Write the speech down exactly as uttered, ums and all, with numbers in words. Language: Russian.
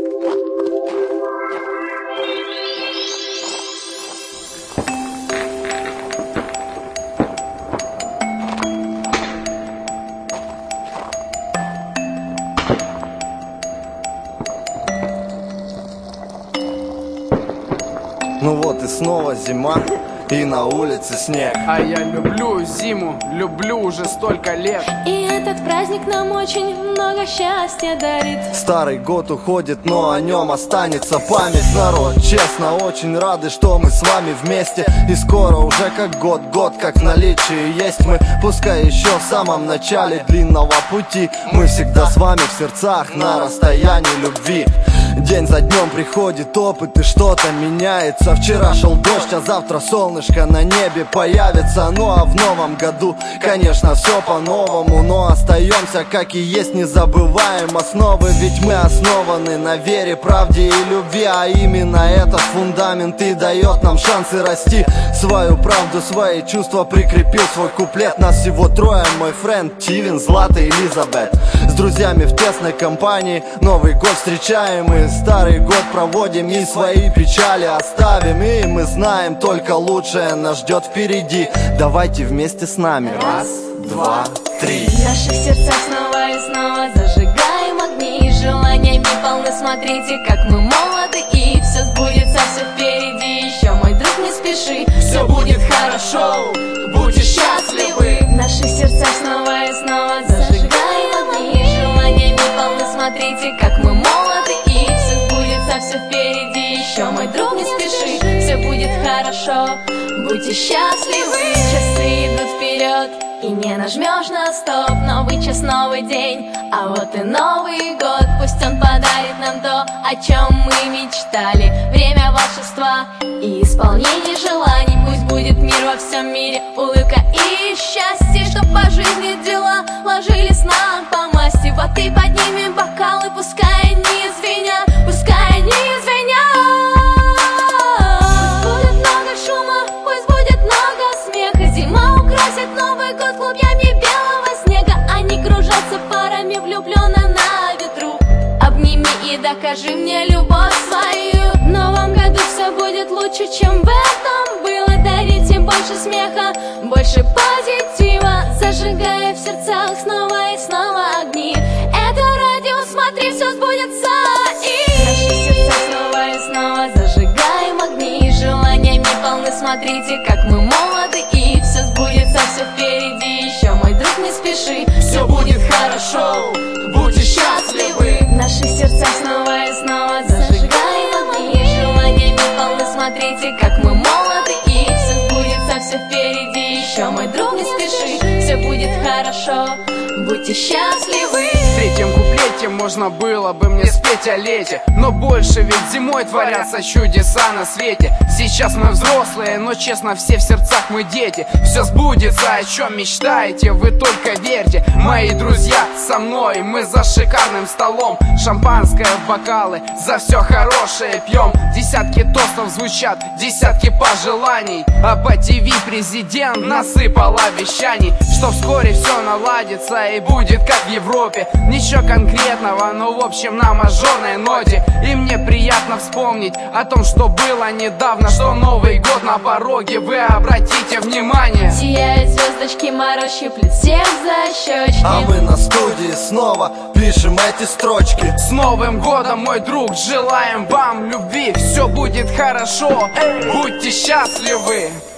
Ну вот и снова зима, и на улице снег. А я люблю зиму, люблю уже столько лет. И этот праздник нам очень много счастья дарит. Старый год уходит, но о нем останется память. Народ, честно, очень рады, что мы с вами вместе. И скоро уже как год, год как в наличии есть мы. Пускай еще в самом начале длинного пути. Мы всегда с вами в сердцах на расстоянии любви. День за днем приходит опыт, и что-то меняется. Вчера шел дождь, а завтра солнышко на небе появится. Ну а в новом году, конечно, все по-новому. Но остаемся, как и есть, не забываем основы. Ведь мы основаны на вере, правде и любви. А именно этот фундамент и дает нам шансы расти. Свою правду, свои чувства прикрепил свой куплет. Нас всего трое, мой френд Тивин, Злата и Элизабет. С друзьями в тесной компании Новый год встречаем и старый год проводим, и свои печали оставим. И мы знаем, только лучшее нас ждет впереди. Давайте вместе с нами. Раз, два, три. В наших сердцах снова и снова зажигаем огни. Желаниями полны, смотрите, как мы молоды. И все сбудется, все впереди. Еще, мой друг, не спеши, все будет хорошо, будьте счастливы. В наших сердцах снова и снова зажигаем огни. Желаниями полны, смотрите, как мы молоды. И все сбудется, все впереди. Еще, мой друг, не спеши, все будет хорошо, будьте счастливы. Часы идут вперед, и не нажмешь на стоп. Новый час, новый день, а вот и Новый год. Пусть он подарит нам то, о чем мы мечтали. Время волшебства и исполнение желаний. Пусть будет мир во всем мире, улыбка и счастье. Чтоб по жизни дела ложились нам по масти. Вот и поднимем бокалы, пускай не звенят, пускай не звенят. Пусть будет много шума, пусть будет много смеха. Зима украсит Новый год хлопьями белого снега. Они кружатся парами, влюбленно на ветру. Обними и докажи мне любовь свою. В новом году все будет лучше, чем в этом было. Дарите больше смеха, больше позитива, зажигая в сердцах снова и снова огни. Это радио, смотри, все сбудется. И в наших сердцах снова и снова зажигаем огни. Желаниями полны, смотрите, как мы молоды. И все сбудется, все впереди. Еще, мой друг, не спеши, все будет хорошо, будьте счастливы. В наших сердцах снова и снова зажигаем огни. Желаниями полны, смотрите, как мы молоды. И все сбудется, все впереди. Еще, мой друг, не спеши, все будет хорошо, будьте счастливы. В третьем куплете можно было бы мне спеть о лете, но больше ведь зимой творятся чудеса на свете. Сейчас мы взрослые, но честно, все в сердцах мы дети. Все сбудется, о чем мечтаете, вы только верьте. Мои друзья со мной, мы за шикарным столом. Шампанское в бокалы, за все хорошее пьем. Десятки тостов звучат, десятки пожеланий. А по ТВ президент насыпал обещаний, что вскоре все наладится и будет как в Европе. Ничего конкретного, но в общем на мажорной ноте. И мне приятно вспомнить о том, что было недавно, что Новый год на пороге, вы обратите внимание. Сияют звездочки, мороз щиплет всех за щечки. А мы на студии снова пишем эти строчки. С Новым годом, мой друг, желаем вам любви. Все будет хорошо, будьте счастливы.